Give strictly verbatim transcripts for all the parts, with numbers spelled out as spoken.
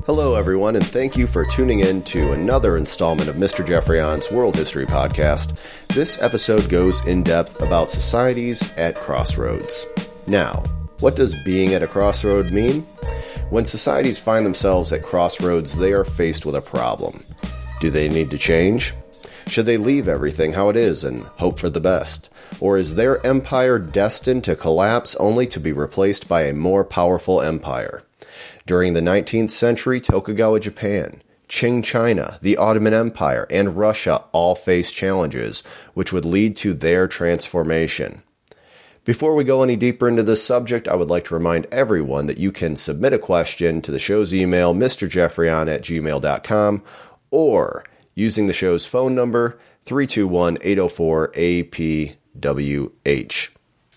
Hello, everyone, and thank you for tuning in to another installment of Mister Jeffreyon's World History Podcast. This episode goes in depth about societies at crossroads. Now, what does being at a crossroad mean? When societies find themselves at crossroads, they are faced with a problem. Do they need to change? Should they leave everything how it is and hope for the best? Or is their empire destined to collapse only to be replaced by a more powerful empire? During the nineteenth century, Tokugawa Japan, Qing China, the Ottoman Empire, and Russia all faced challenges which would lead to their transformation. Before we go any deeper into this subject, I would like to remind everyone that you can submit a question to the show's email, m r jeffreyon at gmail dot com, or using the show's phone number, three two one, eight zero four, A P W H.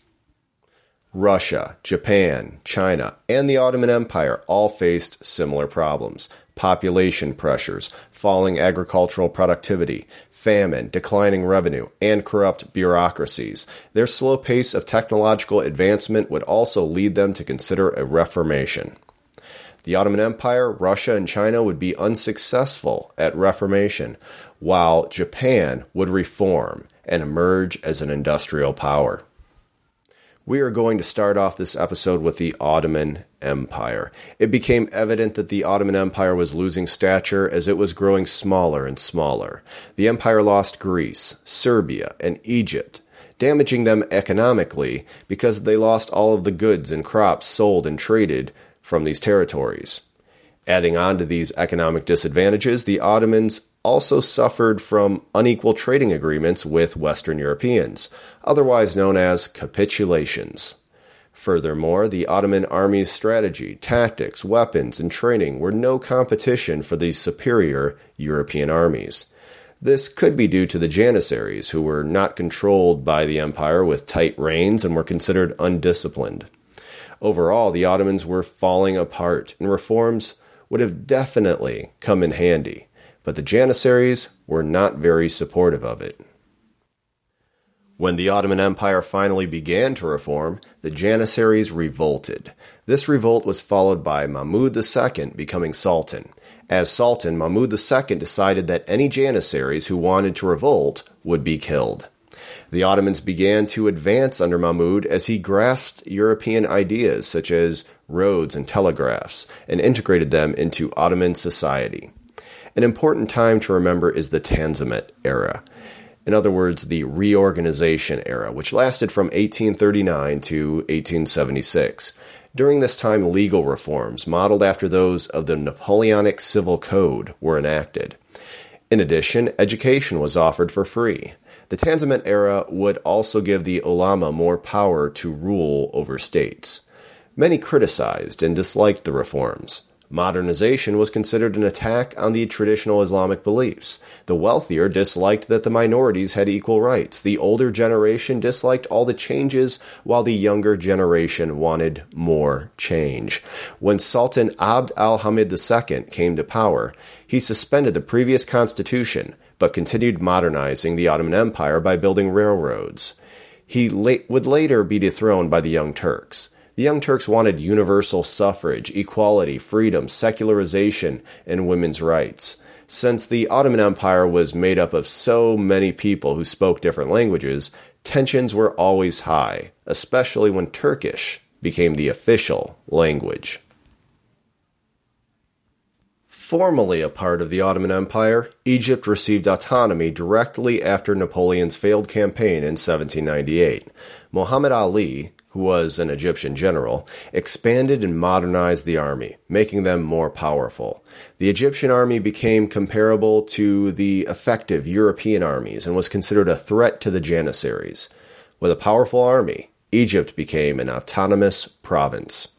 Russia, Japan, China, and the Ottoman Empire all faced similar problems. Population pressures, falling agricultural productivity, famine, declining revenue, and corrupt bureaucracies. Their slow pace of technological advancement would also lead them to consider a reformation. The Ottoman Empire, Russia, and China would be unsuccessful at reformation, while Japan would reform and emerge as an industrial power. We are going to start off this episode with the Ottoman Empire. It became evident that the Ottoman Empire was losing stature as it was growing smaller and smaller. The empire lost Greece, Serbia, and Egypt, damaging them economically because they lost all of the goods and crops sold and traded from these territories. Adding on to these economic disadvantages, the Ottomans also suffered from unequal trading agreements with Western Europeans, otherwise known as capitulations. Furthermore, the Ottoman army's strategy, tactics, weapons, and training were no competition for these superior European armies. This could be due to the Janissaries, who were not controlled by the empire with tight reins and were considered undisciplined. Overall, the Ottomans were falling apart, and reforms would have definitely come in handy. But the Janissaries were not very supportive of it. When the Ottoman Empire finally began to reform, the Janissaries revolted. This revolt was followed by Mahmud the Second becoming Sultan. As Sultan, Mahmud the Second decided that any Janissaries who wanted to revolt would be killed. The Ottomans began to advance under Mahmud as he grasped European ideas such as roads and telegraphs and integrated them into Ottoman society. An important time to remember is the Tanzimat era. In other words, the reorganization era, which lasted from eighteen thirty-nine to eighteen seventy-six. During this time, legal reforms, modeled after those of the Napoleonic Civil Code, were enacted. In addition, education was offered for free. The Tanzimat era would also give the ulama more power to rule over states. Many criticized and disliked the reforms. Modernization was considered an attack on the traditional Islamic beliefs. The wealthier disliked that the minorities had equal rights. The older generation disliked all the changes, while the younger generation wanted more change. When Sultan Abd al-Hamid the Second came to power, he suspended the previous constitution, but continued modernizing the Ottoman Empire by building railroads. He la- would later be dethroned by the Young Turks. The Young Turks wanted universal suffrage, equality, freedom, secularization, and women's rights. Since the Ottoman Empire was made up of so many people who spoke different languages, tensions were always high, especially when Turkish became the official language. Formerly a part of the Ottoman Empire, Egypt received autonomy directly after Napoleon's failed campaign in seventeen ninety-eight. Muhammad Ali, who was an Egyptian general, expanded and modernized the army, making them more powerful. The Egyptian army became comparable to the effective European armies and was considered a threat to the Janissaries. With a powerful army, Egypt became an autonomous province.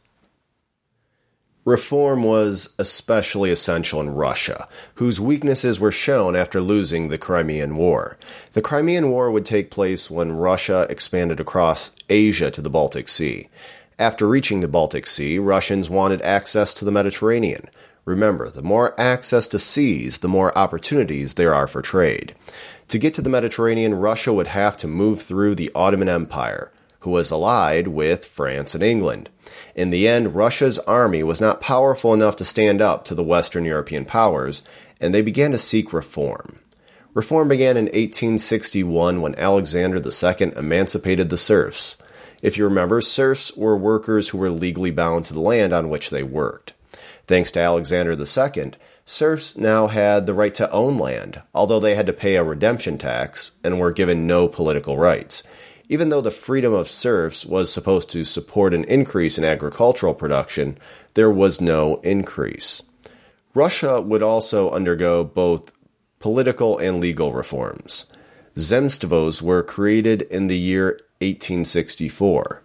Reform was especially essential in Russia, whose weaknesses were shown after losing the Crimean War. The Crimean War would take place when Russia expanded across Asia to the Baltic Sea. After reaching the Baltic Sea, Russians wanted access to the Mediterranean. Remember, the more access to seas, the more opportunities there are for trade. To get to the Mediterranean, Russia would have to move through the Ottoman Empire. who was allied with France and England. In the end, Russia's army was not powerful enough to stand up to the Western European powers, and they began to seek reform. Reform began in eighteen sixty-one when Alexander the Second emancipated the serfs. If you remember, serfs were workers who were legally bound to the land on which they worked. Thanks to Alexander the Second, serfs now had the right to own land, although they had to pay a redemption tax and were given no political rights. Even though the freedom of serfs was supposed to support an increase in agricultural production, there was no increase. Russia would also undergo both political and legal reforms. Zemstvos were created in the year eighteen sixty-four.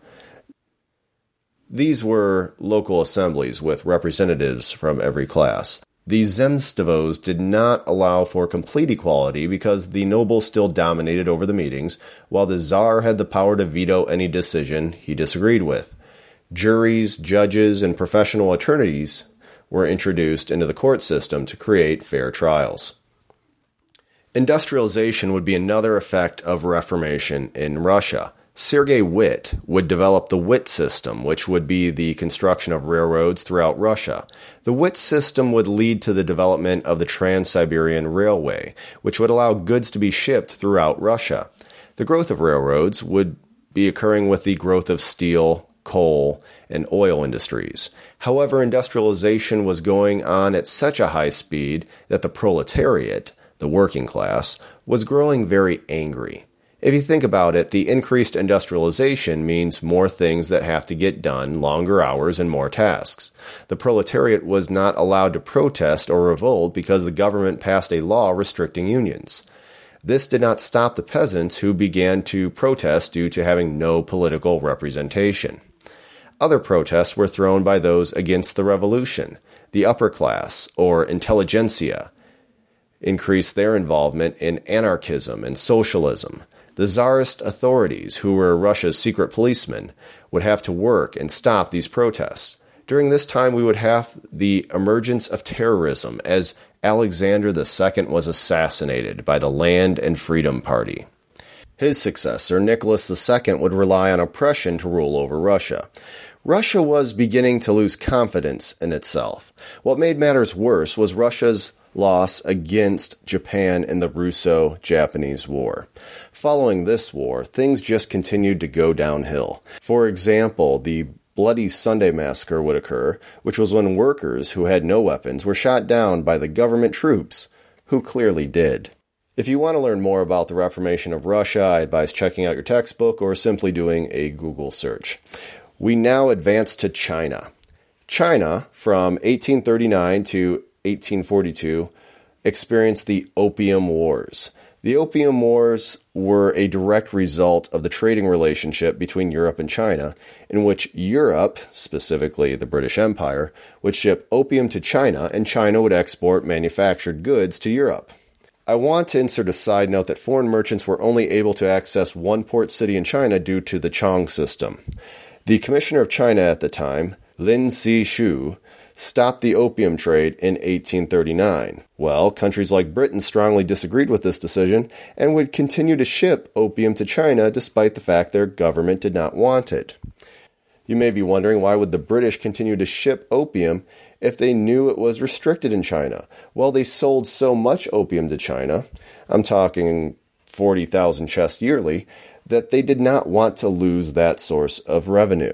These were local assemblies with representatives from every class. These Zemstvos did not allow for complete equality because the nobles still dominated over the meetings, while the Tsar had the power to veto any decision he disagreed with. Juries, judges, and professional attorneys were introduced into the court system to create fair trials. Industrialization would be another effect of Reformation in Russia. Sergei Witt would develop the Witt system, which would be the construction of railroads throughout Russia. The Witt system would lead to the development of the Trans-Siberian Railway, which would allow goods to be shipped throughout Russia. The growth of railroads would be occurring with the growth of steel, coal, and oil industries. However, industrialization was going on at such a high speed that the proletariat, the working class, was growing very angry. If you think about it, the increased industrialization means more things that have to get done, longer hours, and more tasks. The proletariat was not allowed to protest or revolt because the government passed a law restricting unions. This did not stop the peasants, who began to protest due to having no political representation. Other protests were thrown by those against the revolution. The upper class, or intelligentsia, increased their involvement in anarchism and socialism. The Tsarist authorities, who were Russia's secret policemen, would have to work and stop these protests. During this time, we would have the emergence of terrorism as Alexander the Second was assassinated by the Land and Freedom Party. His successor, Nicholas the Second, would rely on oppression to rule over Russia. Russia was beginning to lose confidence in itself. What made matters worse was Russia's loss against Japan in the Russo-Japanese War. Following this war, things just continued to go downhill. For example, the Bloody Sunday Massacre would occur, which was when workers who had no weapons were shot down by the government troops, who clearly did. If you want to learn more about the Reformation of Russia, I advise checking out your textbook or simply doing a Google search. We now advance to China. China, from eighteen thirty-nine to eighteen forty-two, experienced the Opium Wars. The Opium Wars were a direct result of the trading relationship between Europe and China, in which Europe, specifically the British Empire, would ship opium to China, and China would export manufactured goods to Europe. I want to insert a side note that foreign merchants were only able to access one port city in China due to the Chong system. The Commissioner of China at the time, Lin Zexu, stopped the opium trade in eighteen thirty-nine. Well, countries like Britain strongly disagreed with this decision and would continue to ship opium to China despite the fact their government did not want it. You may be wondering, why would the British continue to ship opium if they knew it was restricted in China? Well, they sold so much opium to China, I'm talking forty thousand chests yearly, that they did not want to lose that source of revenue.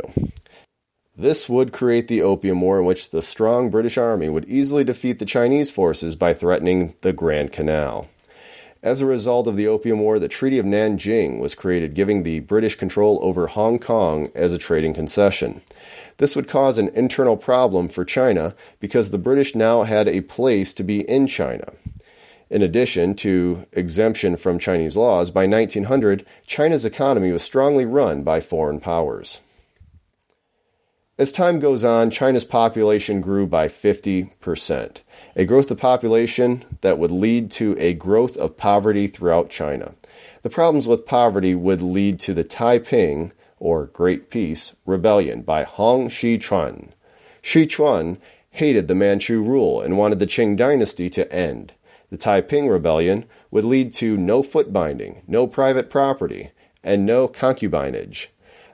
This would create the Opium War, in which the strong British army would easily defeat the Chinese forces by threatening the Grand Canal. As a result of the Opium War, the Treaty of Nanjing was created, giving the British control over Hong Kong as a trading concession. This would cause an internal problem for China because the British now had a place to be in China. In addition to exemption from Chinese laws, by nineteen hundred, China's economy was strongly run by foreign powers. As time goes on, China's population grew by fifty percent, a growth of population that would lead to a growth of poverty throughout China. The problems with poverty would lead to the Taiping, or Great Peace, Rebellion by Hong Xichuan. Xichuan hated the Manchu rule and wanted the Qing dynasty to end. The Taiping Rebellion would lead to no foot binding, no private property, and no concubinage.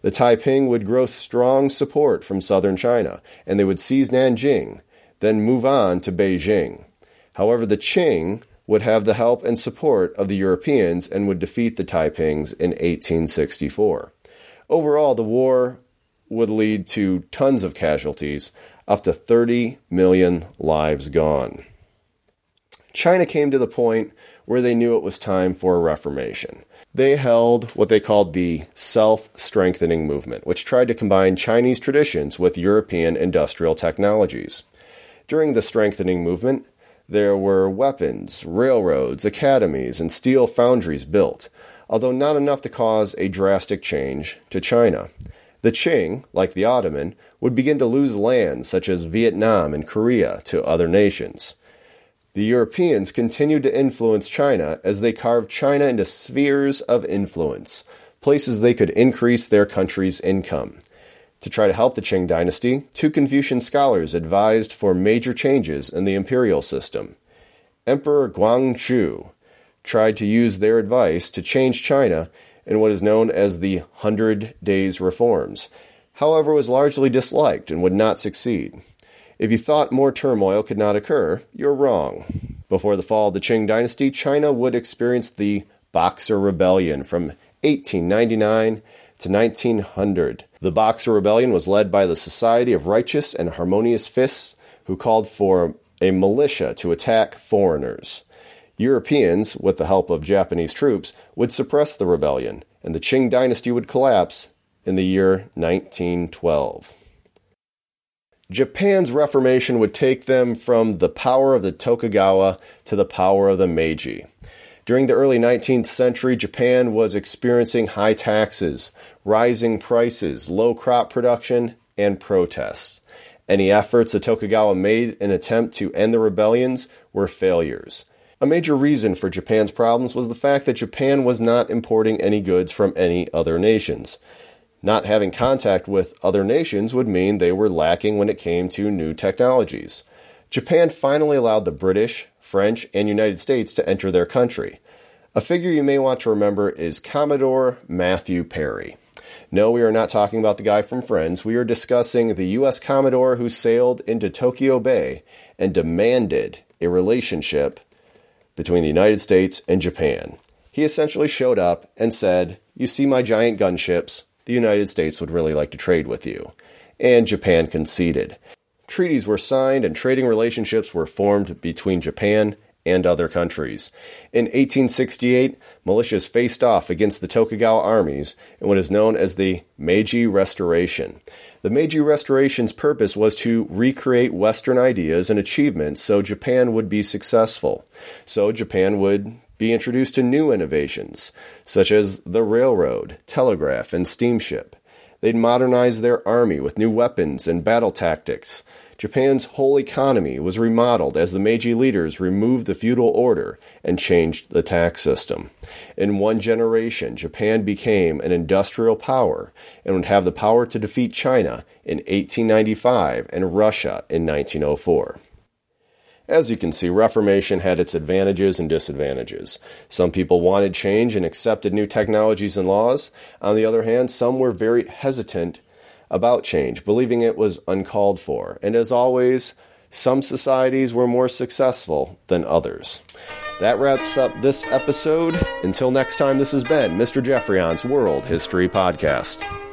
The Taiping would grow strong support from southern China, and they would seize Nanjing, then move on to Beijing. However, the Qing would have the help and support of the Europeans and would defeat the Taipings in eighteen sixty-four. Overall, the war would lead to tons of casualties, up to thirty million lives gone. China came to the point where they knew it was time for a reformation. They held what they called the self-strengthening movement, which tried to combine Chinese traditions with European industrial technologies. During the strengthening movement, there were weapons, railroads, academies, and steel foundries built, although not enough to cause a drastic change to China. The Qing, like the Ottoman, would begin to lose lands such as Vietnam and Korea to other nations. The Europeans continued to influence China as they carved China into spheres of influence, places they could increase their country's income. To try to help the Qing dynasty, two Confucian scholars advised for major changes in the imperial system. Emperor Guangxu tried to use their advice to change China in what is known as the Hundred Days Reforms, however was largely disliked and would not succeed. If you thought more turmoil could not occur, you're wrong. Before the fall of the Qing dynasty, China would experience the Boxer Rebellion from eighteen ninety-nine to nineteen hundred. The Boxer Rebellion was led by the Society of Righteous and Harmonious Fists, who called for a militia to attack foreigners. Europeans, with the help of Japanese troops, would suppress the rebellion, and the Qing dynasty would collapse in the year nineteen twelve. Japan's reformation would take them from the power of the Tokugawa to the power of the Meiji. During the early nineteenth century, Japan was experiencing high taxes, rising prices, low crop production, and protests. Any efforts the Tokugawa made in an attempt to end the rebellions were failures. A major reason for Japan's problems was the fact that Japan was not importing any goods from any other nations. Not having contact with other nations would mean they were lacking when it came to new technologies. Japan finally allowed the British, French, and United States to enter their country. A figure you may want to remember is Commodore Matthew Perry. No, we are not talking about the guy from Friends. We are discussing the U S Commodore who sailed into Tokyo Bay and demanded a relationship between the United States and Japan. He essentially showed up and said, "You see my giant gunships? The United States would really like to trade with you." And Japan conceded. Treaties were signed and trading relationships were formed between Japan and other countries. In eighteen sixty-eight, militias faced off against the Tokugawa armies in what is known as the Meiji Restoration. The Meiji Restoration's purpose was to recreate Western ideas and achievements so Japan would be successful. So Japan would be introduced to new innovations, such as the railroad, telegraph, and steamship. They'd modernize their army with new weapons and battle tactics. Japan's whole economy was remodeled as the Meiji leaders removed the feudal order and changed the tax system. In one generation, Japan became an industrial power and would have the power to defeat China in eighteen ninety-five and Russia in nineteen oh four. As you can see, Reformation had its advantages and disadvantages. Some people wanted change and accepted new technologies and laws. On the other hand, some were very hesitant about change, believing it was uncalled for. And as always, some societies were more successful than others. That wraps up this episode. Until next time, this has been Mister Jeffrey On's World History Podcast.